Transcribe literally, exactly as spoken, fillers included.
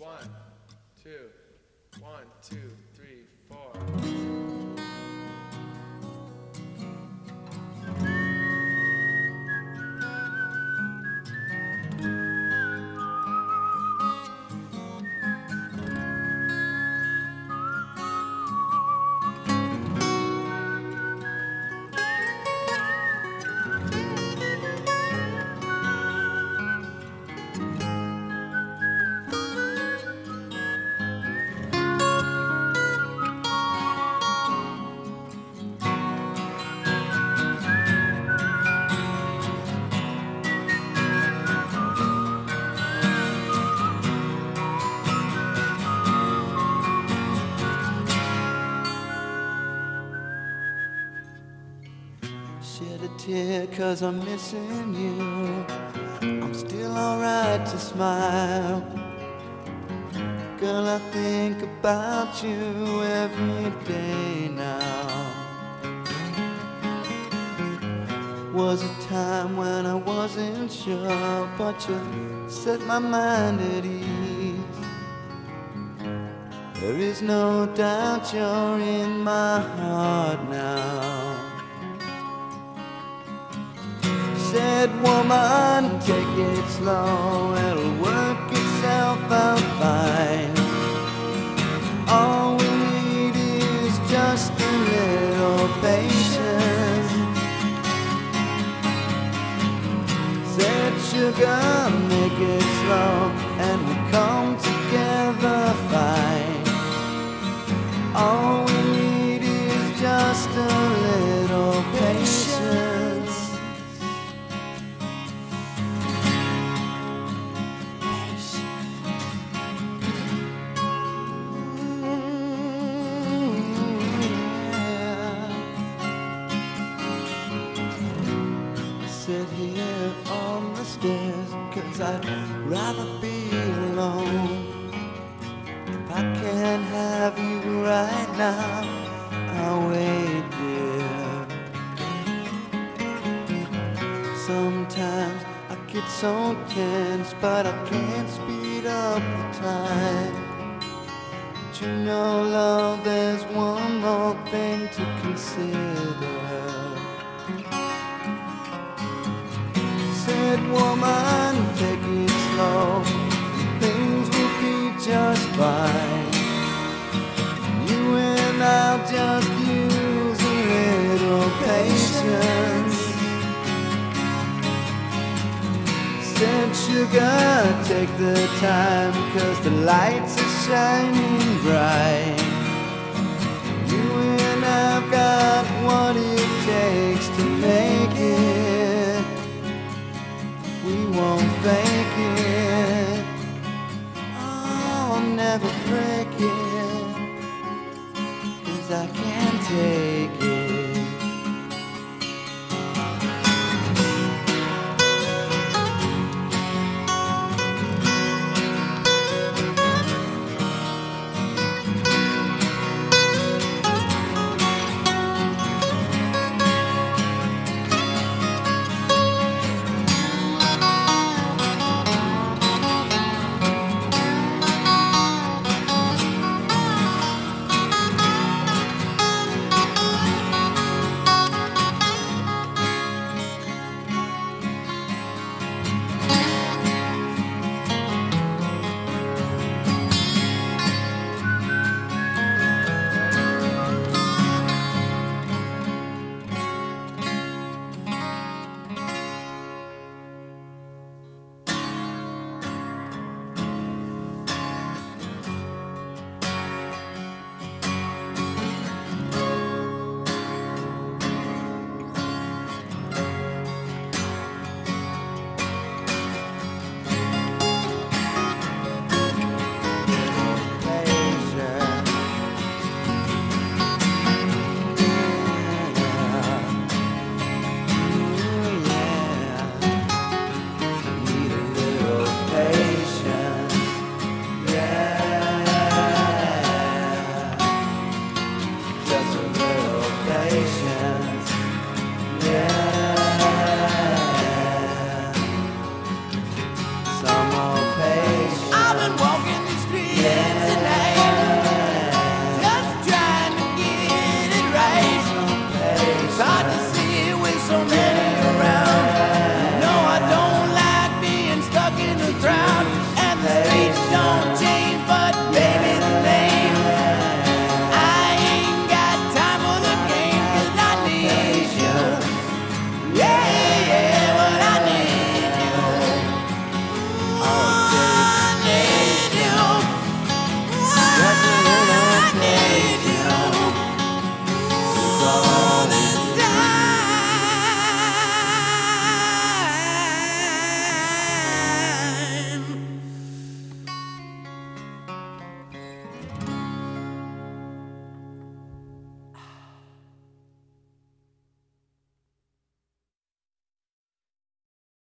One, two, one, two, three, four. Shed a tear cause I'm missing you. I'm still alright to smile. Girl, I think about you every day now. Was a time when I wasn't sure, but you set my mind at ease. There is no doubt you're in my heart now. Said, woman, take it slow, it'll work itself out fine. All we need is just a little patience. Said, sugar, make it slow, and we'll come together fine. All we need is just a little patience. Sit here on the stairs, cause I'd rather be alone. If I can't have you right now, I'll wait there. Sometimes I get so tense, but I can't speed up the time. But you know, love, there's one more thing to consider. Said, woman, take it slow, things will be just fine. You and I'll just use a little patience. Said, sugar, take the time, cause the lights are shining bright. You and I've got what it takes to make it. We won't fake it, I'll never break it, cause I can't take it. the crowd at the station.